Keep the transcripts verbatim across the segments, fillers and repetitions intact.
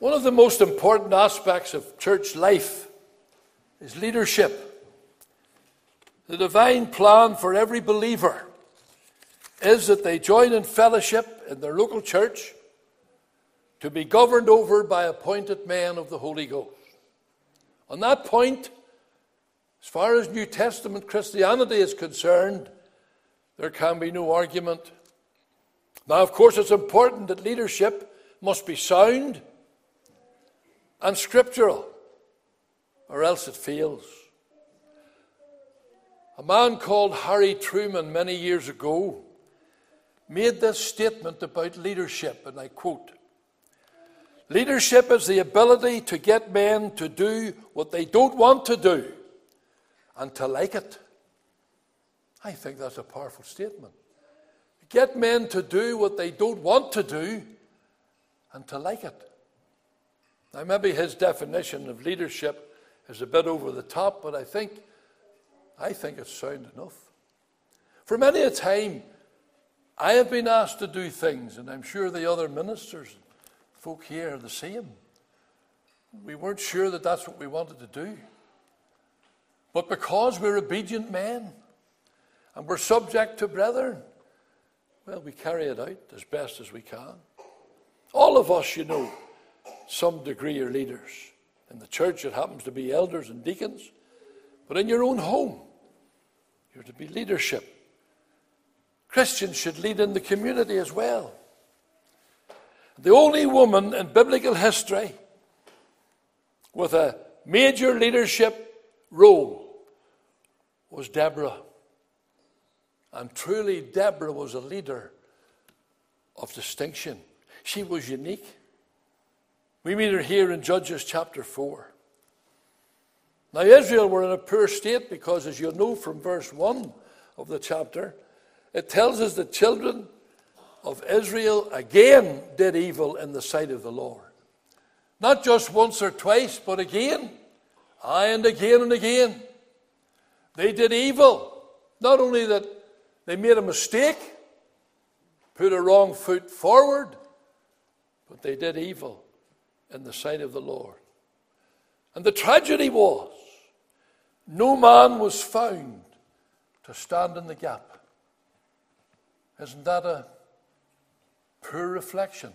One of the most important aspects of church life is leadership. The divine plan for every believer is that they join in fellowship in their local church to be governed over by appointed men of the Holy Ghost. On that point, as far as New Testament Christianity is concerned, there can be no argument. Now, of course, it's important that leadership must be sound and scriptural, or else it fails. A man called Harry Truman many years ago made this statement about leadership, and I quote, "Leadership is the ability to get men to do what they don't want to do and to like it." I think that's a powerful statement. Get men to do what they don't want to do and to like it. Now, maybe his definition of leadership is a bit over the top, but I think, I think it's sound enough. For many a time, I have been asked to do things, and I'm sure the other ministers, folk here, are the same. We weren't sure that that's what we wanted to do. But because we're obedient men, and we're subject to brethren, well, we carry it out as best as we can. All of us, you know, some degree are leaders. In the church, it happens to be elders and deacons. But in your own home, you're to be leadership. Christians should lead in the community as well. The only woman in biblical history with a major leadership role was Deborah. And truly, Deborah was a leader of distinction. She was unique. We meet her here in Judges chapter four. Now, Israel were in a poor state because, as you'll know from verse one of the chapter, it tells us the children of Israel again did evil in the sight of the Lord. Not just once or twice, but again, aye, and again and again. They did evil. Not only that they made a mistake, put a wrong foot forward, but they did evil in the sight of the Lord. And the tragedy was, no man was found to stand in the gap. Isn't that a poor reflection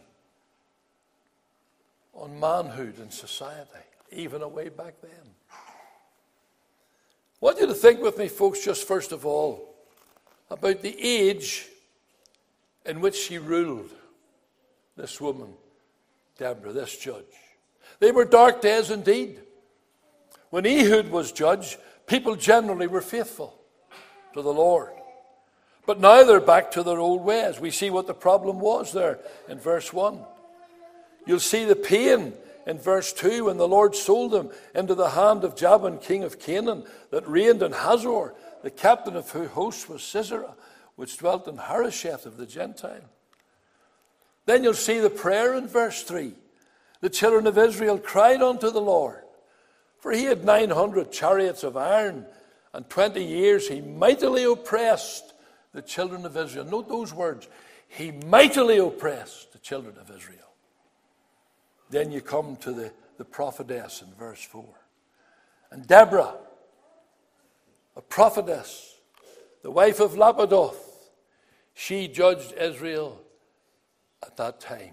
on manhood in society, even way back then? I want you to think with me, folks, just first of all, about the age in which she ruled, this woman, Deborah, this judge. They were dark days indeed. When Ehud was judge, people generally were faithful to the Lord. But now they're back to their old ways. We see what the problem was there in verse one. You'll see the pain in verse two when the Lord sold them into the hand of Jabin, king of Canaan, that reigned in Hazor, the captain of whose host was Sisera, which dwelt in Harosheth of the Gentile. Then you'll see the prayer in verse three. The children of Israel cried unto the Lord, for he had nine hundred chariots of iron, and twenty years he mightily oppressed the children of Israel. Note those words. He mightily oppressed the children of Israel. Then you come to the, the prophetess in verse four. And Deborah, a prophetess, the wife of Lapidoth, she judged Israel at that time.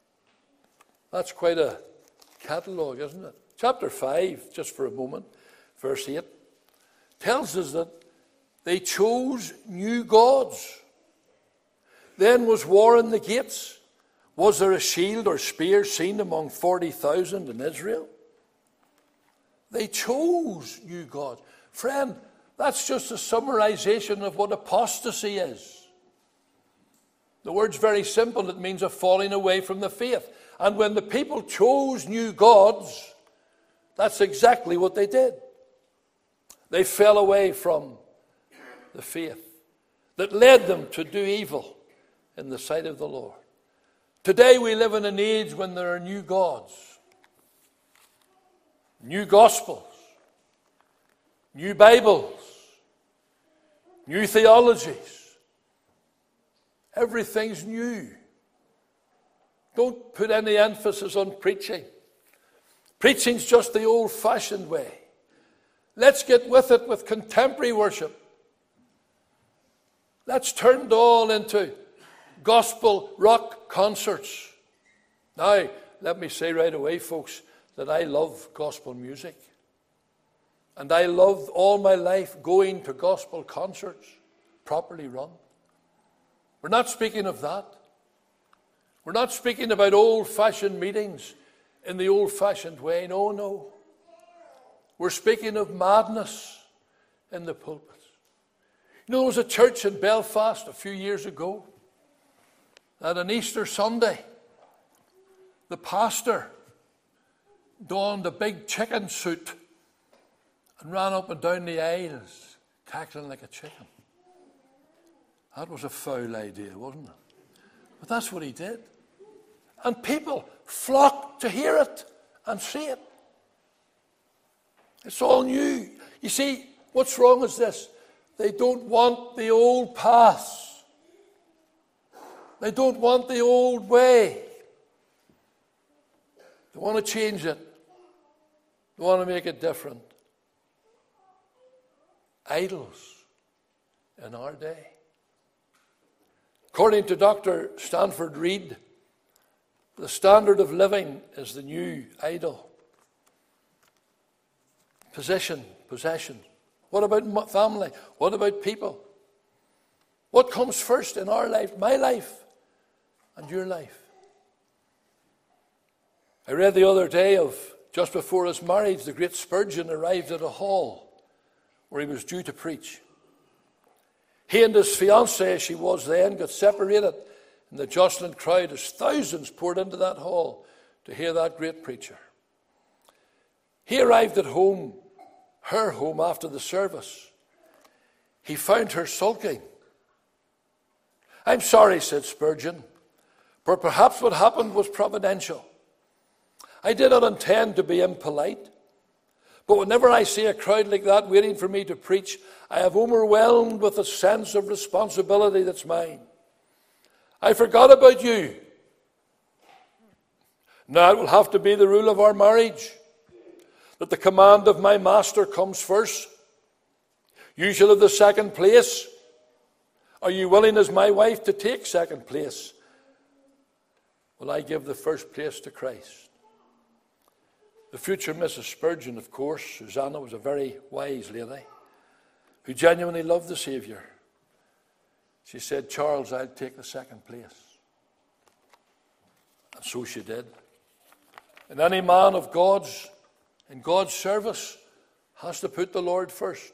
That's quite a catalogue, isn't it? Chapter five, just for a moment, verse eight, tells us that they chose new gods. Then was war in the gates. Was there a shield or spear seen among forty thousand in Israel? They chose new gods. Friend, that's just a summarization of what apostasy is. The word's very simple. It means a falling away from the faith. And when the people chose new gods, that's exactly what they did. They fell away from the faith that led them to do evil in the sight of the Lord. Today we live in an age when there are new gods, new gospels, new Bibles, new theologies. Everything's new. Don't put any emphasis on preaching. Preaching's just the old-fashioned way. Let's get with it with contemporary worship. Let's turn it all into gospel rock concerts. Now, let me say right away, folks, that I love gospel music. And I loved all my life going to gospel concerts, properly run. We're not speaking of that. We're not speaking about old-fashioned meetings in the old-fashioned way. No, no. We're speaking of madness in the pulpits. You know, there was a church in Belfast a few years ago that on Easter Sunday, the pastor donned a big chicken suit and ran up and down the aisles, cackling like a chicken. That was a foul idea, wasn't it? But that's what he did. And people flocked to hear it and see it. It's all new. You see, what's wrong is this. They don't want the old paths. They don't want the old way. They want to change it. They want to make it different. Idols in our day. According to Doctor Stanford Reed, the standard of living is the new idol. Position, possession. What about family? What about people? What comes first in our life, my life and your life? I read the other day of just before his marriage, the great Spurgeon arrived at a hall where he was due to preach. He and his fiancée, as she was then, got separated in the jostling crowd as thousands poured into that hall to hear that great preacher. He arrived at home, her home, after the service. He found her sulking. "I'm sorry," said Spurgeon, "but perhaps what happened was providential. I did not intend to be impolite. But whenever I see a crowd like that waiting for me to preach, I am overwhelmed with a sense of responsibility that's mine. I forgot about you. Now it will have to be the rule of our marriage that the command of my master comes first. You shall have the second place. Are you willing as my wife to take second place? Will I give the first place to Christ?" The future Missus Spurgeon, of course, Susanna, was a very wise lady who genuinely loved the Saviour. She said, "Charles, I'll take the second place." And so she did. And any man of God's, in God's service, has to put the Lord first.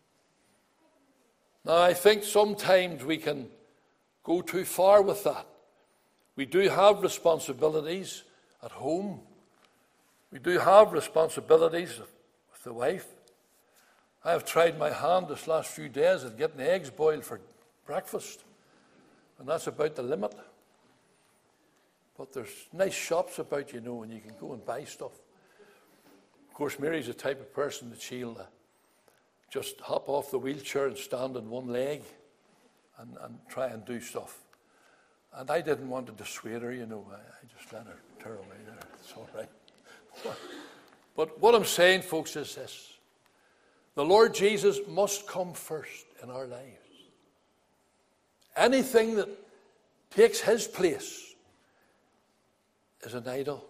Now, I think sometimes we can go too far with that. We do have responsibilities at home. We do have responsibilities with the wife. I have tried my hand this last few days at getting eggs boiled for breakfast, and that's about the limit. But there's nice shops about, you know, and you can go and buy stuff. Of course, Mary's the type of person that she'll uh, just hop off the wheelchair and stand on one leg and, and try and do stuff. And I didn't want to dissuade her, you know. I, I just let her tear away there. It's all right. But what I'm saying, folks, is this. The Lord Jesus must come first in our lives. Anything that takes his place is an idol.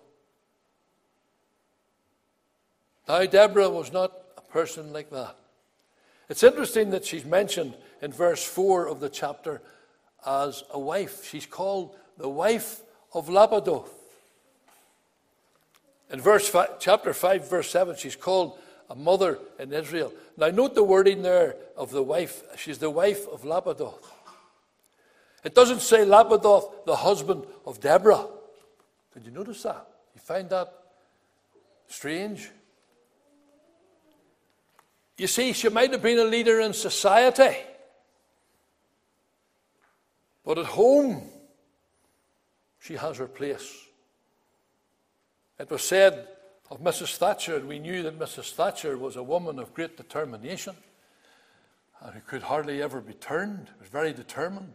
Now, Deborah was not a person like that. It's interesting that she's mentioned in verse four of the chapter as a wife. She's called the wife of Lapidoth. In verse five, chapter five, verse seven, she's called a mother in Israel. Now note the wording there of the wife. She's the wife of Lapidoth. It doesn't say Lapidoth, the husband of Deborah. Did you notice that? You find that strange? You see, she might have been a leader in society, but at home, she has her place. It was said of Missus Thatcher, and we knew that Missus Thatcher was a woman of great determination and who could hardly ever be turned, was very determined.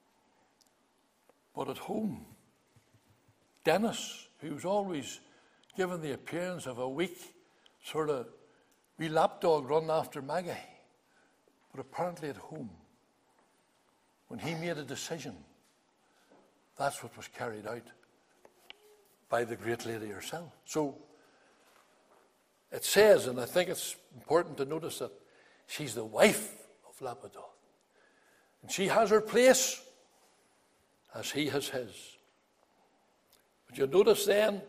But at home, Dennis, who was always given the appearance of a weak sort of wee lapdog running after Maggie. But apparently at home, when he made a decision, that's what was carried out by the great lady herself. So it says, and I think it's important to notice that she's the wife of Lapidoth. And she has her place as he has his. But you'll notice then,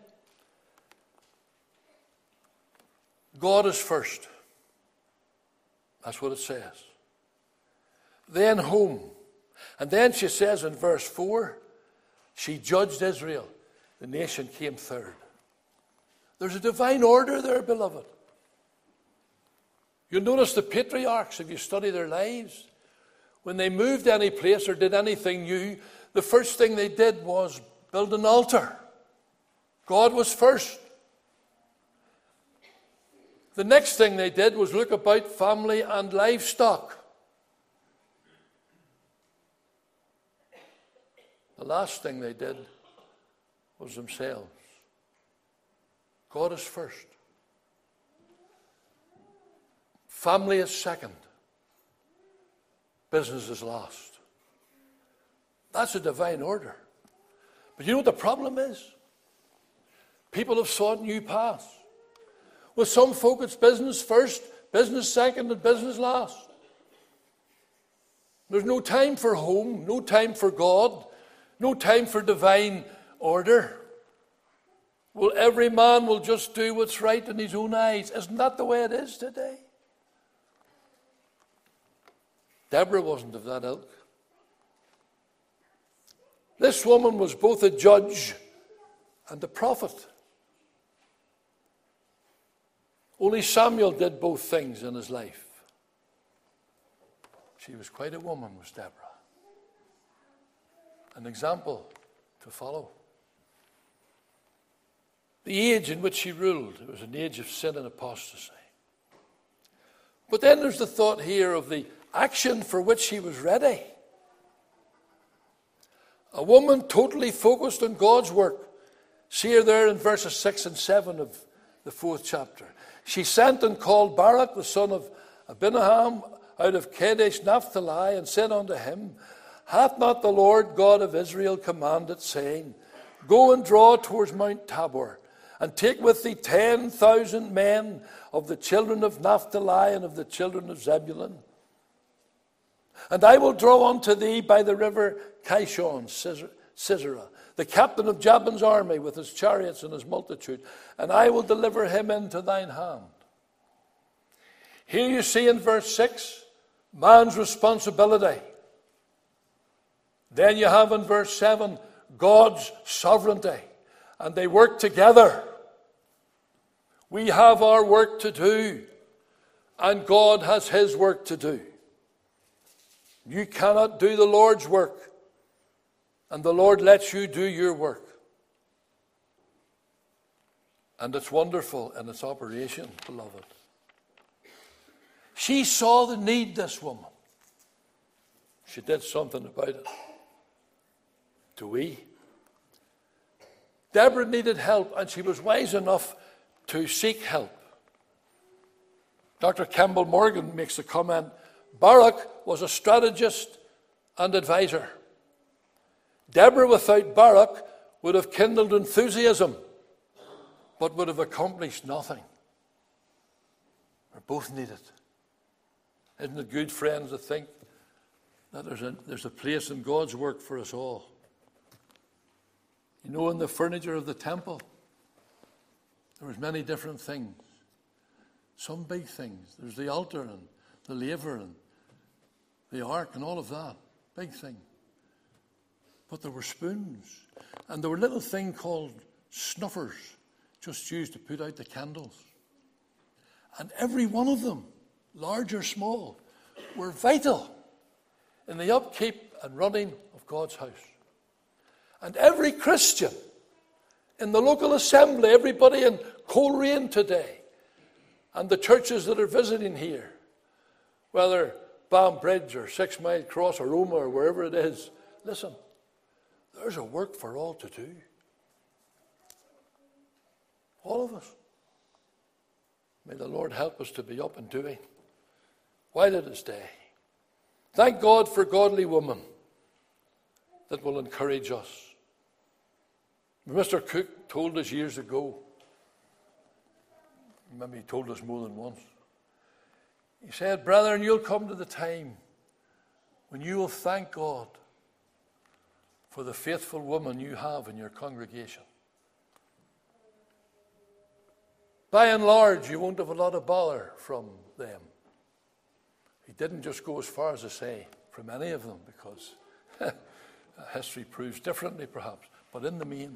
God is first. That's what it says. Then home. And then she says in verse four, she judged Israel. The nation came third. There's a divine order there, beloved. You'll notice the patriarchs, if you study their lives, when they moved any place or did anything new, the first thing they did was build an altar. God was first. The next thing they did was look about family and livestock. The last thing they did was themselves. God is first. Family is second. Business is last. That's a divine order. But you know what the problem is? People have sought new paths. With some folk, it's business first, business second, and business last. There's no time for home, no time for God, no time for divine order. Well, every man will just do what's right in his own eyes. Isn't that the way it is today? Deborah wasn't of that ilk. This woman was both a judge and a prophet. Only Samuel did both things in his life. She was quite a woman, was Deborah. An example to follow. The age in which she ruled, it was an age of sin and apostasy. But then there's the thought here of the action for which she was ready. A woman totally focused on God's work. See her there in verses six and seven of the fourth chapter. She sent and called Barak, the son of Abinoam, out of Kadesh Naphtali, and said unto him, Hath not the Lord God of Israel commanded, saying, Go and draw towards Mount Tabor, and take with thee ten thousand men of the children of Naphtali and of the children of Zebulun? And I will draw unto thee by the river Kishon, Sisera, the captain of Jabin's army with his chariots and his multitude, and I will deliver him into thine hand. Here you see in verse six, man's responsibility. Then you have in verse seven, God's sovereignty. And they work together. We have our work to do, and God has his work to do. You cannot do the Lord's work, and the Lord lets you do your work. And it's wonderful in its operation, beloved. She saw the need, this woman. She did something about it. Do we? Deborah needed help, and she was wise enough to seek help. Doctor Campbell Morgan makes the comment, Barak was a strategist and advisor. Deborah without Barak would have kindled enthusiasm, but would have accomplished nothing. They're both needed. Isn't it good, friends, to think that there's a, there's a place in God's work for us all? You know, in the furniture of the temple, there was many different things. Some big things. There's the altar and the laver and the ark and all of that. Big thing. But there were spoons. And there were a little thing called snuffers, just used to put out the candles. And every one of them, large or small, were vital in the upkeep and running of God's house. And every Christian in the local assembly, everybody in Coleraine today, and the churches that are visiting here, whether Banbridge or Six Mile Cross or Roma or wherever it is, listen, there's a work for all to do. All of us. May the Lord help us to be up and doing while it is day. Thank God for godly women that will encourage us. Mister Cook told us years ago, maybe he told us more than once, he said, brethren, you'll come to the time when you will thank God for the faithful woman you have in your congregation. By and large, you won't have a lot of bother from them. He didn't just go as far as to say from any of them, because history proves differently perhaps. But in the main,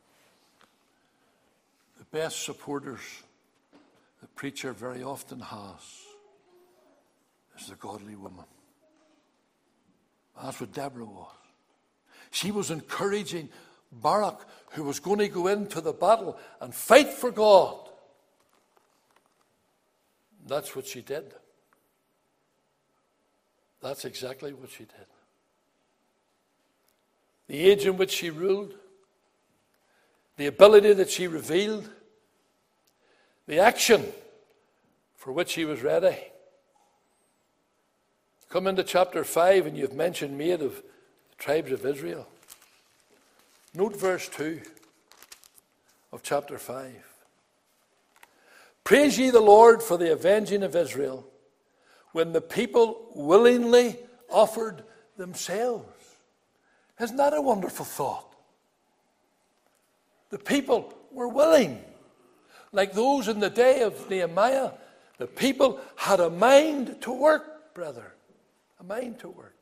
the best supporters the preacher very often has is the godly woman. That's what Deborah was. She was encouraging Barak, who was going to go into the battle and fight for God. That's what she did. That's exactly what she did. The age in which she ruled, the ability that she revealed, the action for which she was ready. Come into chapter five, and you've mentioned made of the tribes of Israel. Note verse two of chapter five. Praise ye the Lord for the avenging of Israel, when the people willingly offered themselves. Isn't that a wonderful thought? The people were willing. Like those in the day of Nehemiah, the people had a mind to work, brother. A mind to work.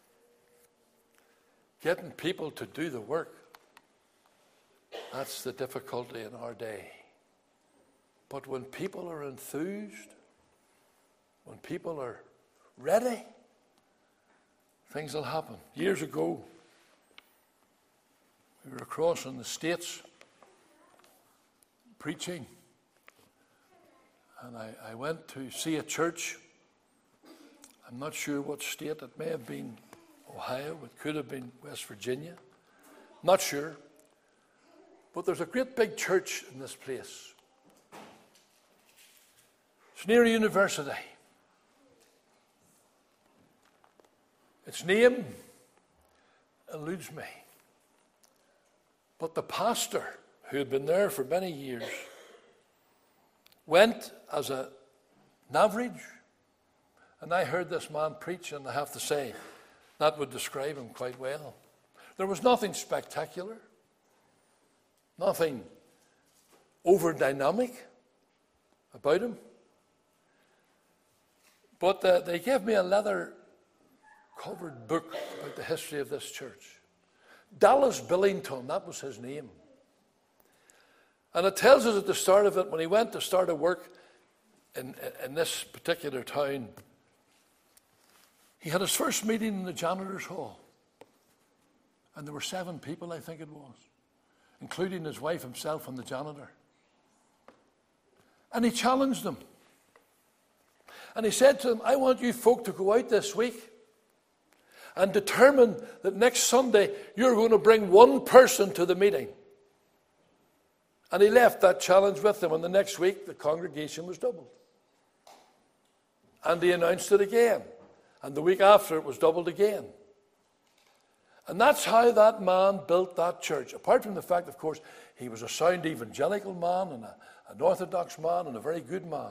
Getting people to do the work, that's the difficulty in our day. But when people are enthused, when people are ready, things will happen. Years ago, we were across in the States preaching, and I, I went to see a church. I'm not sure what state. It may have been Ohio. It could have been West Virginia. Not sure. But there's a great big church in this place. It's near a university. Its name eludes me. But the pastor, who had been there for many years, went as a, an average. And I heard this man preach, and I have to say, that would describe him quite well. There was nothing spectacular, nothing over-dynamic about him. But uh, they gave me a leather-covered book about the history of this church. Dallas Billington, that was his name. And it tells us at the start of it, when he went to start a work in, in this particular town, he had his first meeting in the janitor's hall. And there were seven people, I think it was, including his wife, himself, and the janitor. And he challenged them. And he said to them, I want you folk to go out this week and determine that next Sunday you're going to bring one person to the meeting. And he left that challenge with them, and the next week the congregation was doubled. And he announced it again. And the week after it was doubled again. And that's how that man built that church. Apart from the fact, of course, he was a sound evangelical man and a, an orthodox man and a very good man.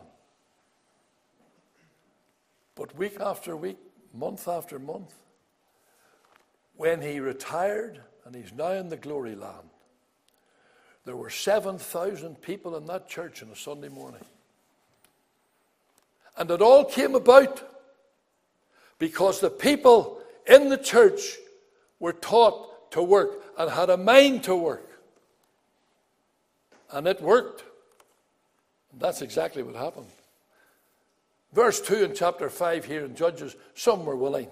But week after week, month after month, when he retired, and he's now in the glory land, there were seven thousand people in that church on a Sunday morning. And it all came about because the people in the church were taught to work and had a mind to work. And it worked. And that's exactly what happened. Verse two in chapter five here in Judges, some were willing.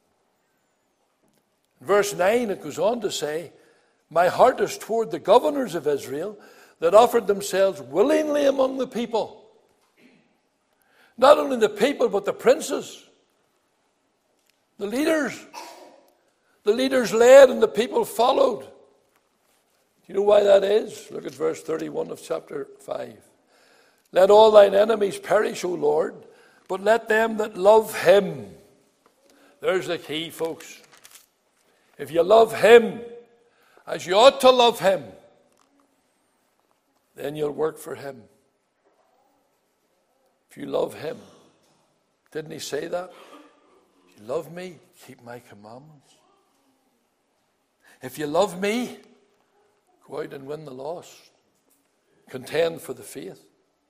In verse nine it goes on to say, my heart is toward the governors of Israel that offered themselves willingly among the people. Not only the people, but the princes. The leaders. The leaders led and the people followed. you know why that is? Look at verse thirty-one of chapter five. Let all thine enemies perish, O Lord, but let them that love him. There's the key, folks. If you love him as you ought to love him, then you'll work for him. If you love him, didn't he say that? If you love me, keep my commandments. If you love me, go out and win the lost. Contend for the faith.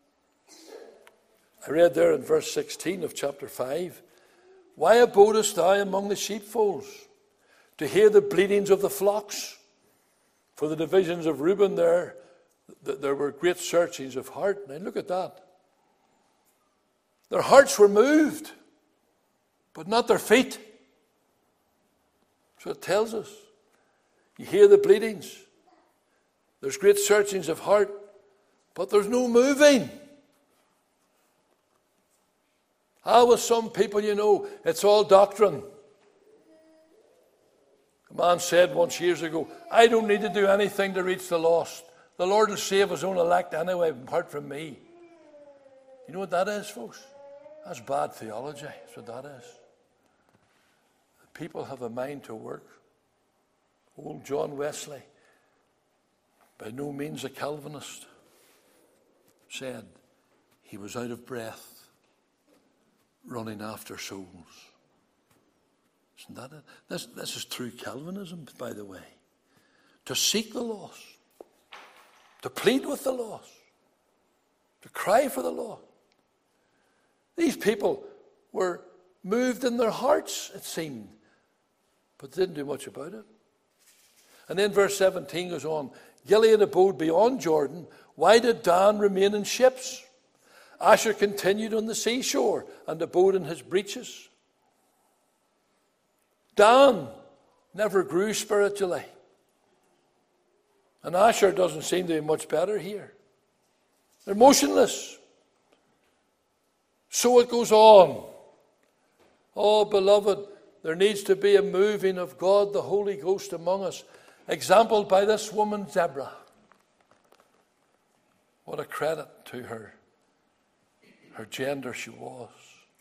I read there in verse sixteen of chapter five, why abodest thou among the sheepfolds, to hear the bleatings of the flocks? For the divisions of Reuben there, there were great searchings of heart. Now look at that. Their hearts were moved, but not their feet. So it tells us. You hear the bleatings. There's great searchings of heart, but there's no moving. Ah, with some people, you know, it's all doctrine. A man said once years ago, I don't need to do anything to reach the lost. The Lord will save his own elect anyway, apart from me. You know what that is, folks? That's bad theology. That's what that is. People have a mind to work. Old John Wesley, by no means a Calvinist, said he was out of breath running after souls. Isn't that it? This, this is true Calvinism, by the way. To seek the lost, to plead with the lost, to cry for the lost. These people were moved in their hearts, it seemed, but didn't do much about it. And then verse seventeen goes on, Gilead abode beyond Jordan. Why did Dan remain in ships? Asher continued on the seashore and abode in his breeches. Dan never grew spiritually. And Asher doesn't seem to be much better here. They're motionless. So it goes on. Oh, beloved, there needs to be a moving of God, the Holy Ghost among us, exampled by this woman, Deborah. What a credit to her, her gender she was.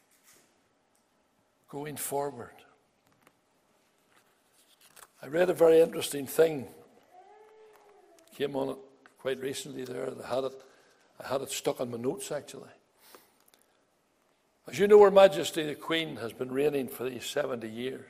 Going forward. I read a very interesting thing. Came on it quite recently there. I had it, I had it stuck on my notes, actually. As you know, Her Majesty the Queen has been reigning for these seventy years.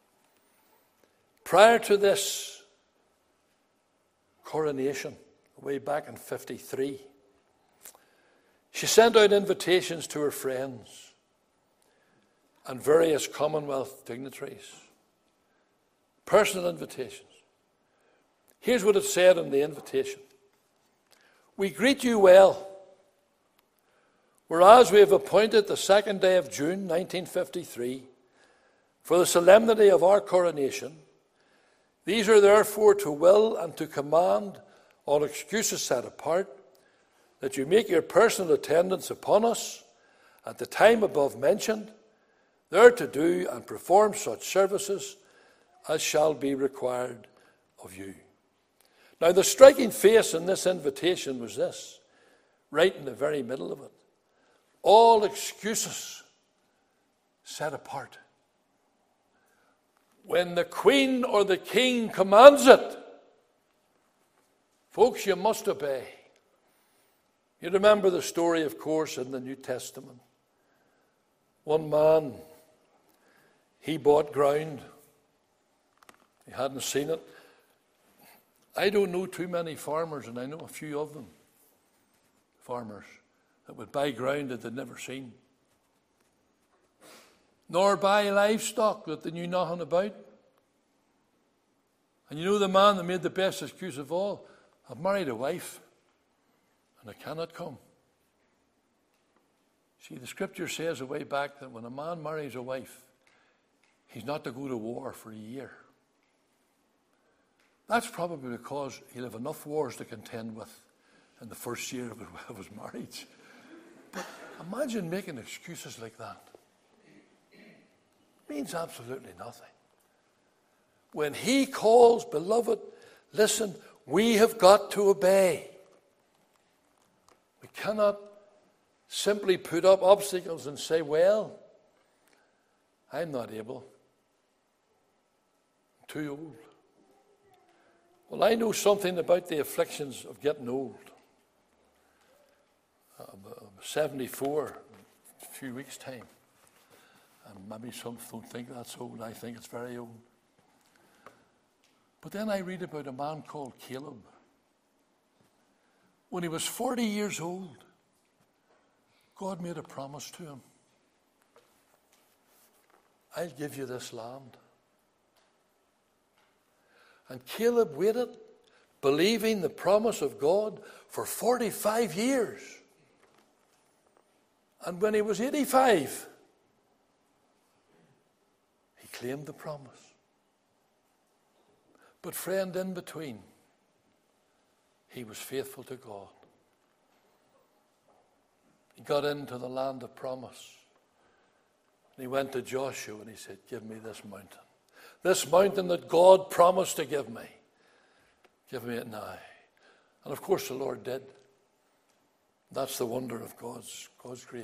Prior to this coronation, way back in fifty-three, she sent out invitations to her friends and various Commonwealth dignitaries. Personal invitations. Here's what it said in the invitation. We greet you well. Whereas we have appointed the second day of June, nineteen fifty-three, for the solemnity of our coronation, these are therefore to will and to command, all excuses set apart, that you make your personal attendance upon us at the time above mentioned, there to do and perform such services as shall be required of you. Now, the striking face in this invitation was this, right in the very middle of it. All excuses set apart. When the Queen or the King commands it, folks, you must obey. You remember the story, of course, in the New Testament. One man, he bought ground. He hadn't seen it. I don't know too many farmers, and I know a few of them, farmers, that would buy ground that they'd never seen. Nor buy livestock that they knew nothing about. And you know the man that made the best excuse of all? I've married a wife, and I cannot come. See, the scripture says away back that when a man marries a wife, he's not to go to war for a year. That's probably because he'll have enough wars to contend with in the first year of his marriage. But imagine making excuses like that. It means absolutely nothing. When he calls, beloved, listen, We have got to obey. We cannot simply put up obstacles and say, well, I'm not able. I'm too old. Well, I know something about the afflictions of getting old. I'm seventy-four in a few weeks' time. And maybe some don't think that's old. I think it's very old. But then I read about a man called Caleb. When he was forty years old, God made a promise to him. I'll give you this land. And Caleb waited, believing the promise of God for forty-five years. And when he was eighty-five, he claimed the promise. But friend, in between, he was faithful to God. He got into the land of promise. And he went to Joshua and he said, give me this mountain. This mountain that God promised to give me. Give me it now. And of course the Lord did. That's the wonder of God's, God's grace.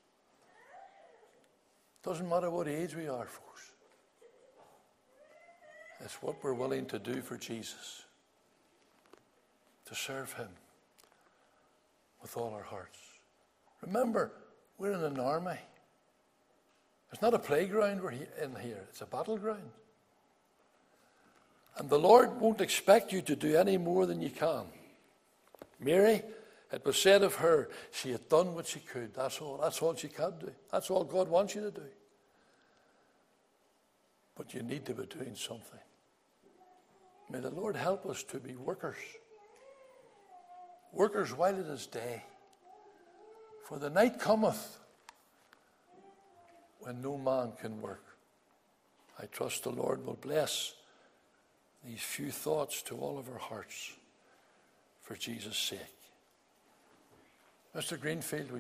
Doesn't matter what age we are, folks. It's what we're willing to do for Jesus. To serve him with all our hearts. Remember, we're in an army. It's not a playground we're in here. It's a battleground. And the Lord won't expect you to do any more than you can. Mary, it was said of her, she had done what she could. That's all. That's all she can do. That's all God wants you to do. But you need to be doing something. May the Lord help us to be workers. Workers while it is day. For the night cometh when no man can work. I trust the Lord will bless these few thoughts to all of our hearts for Jesus' sake. Mister Greenfield, would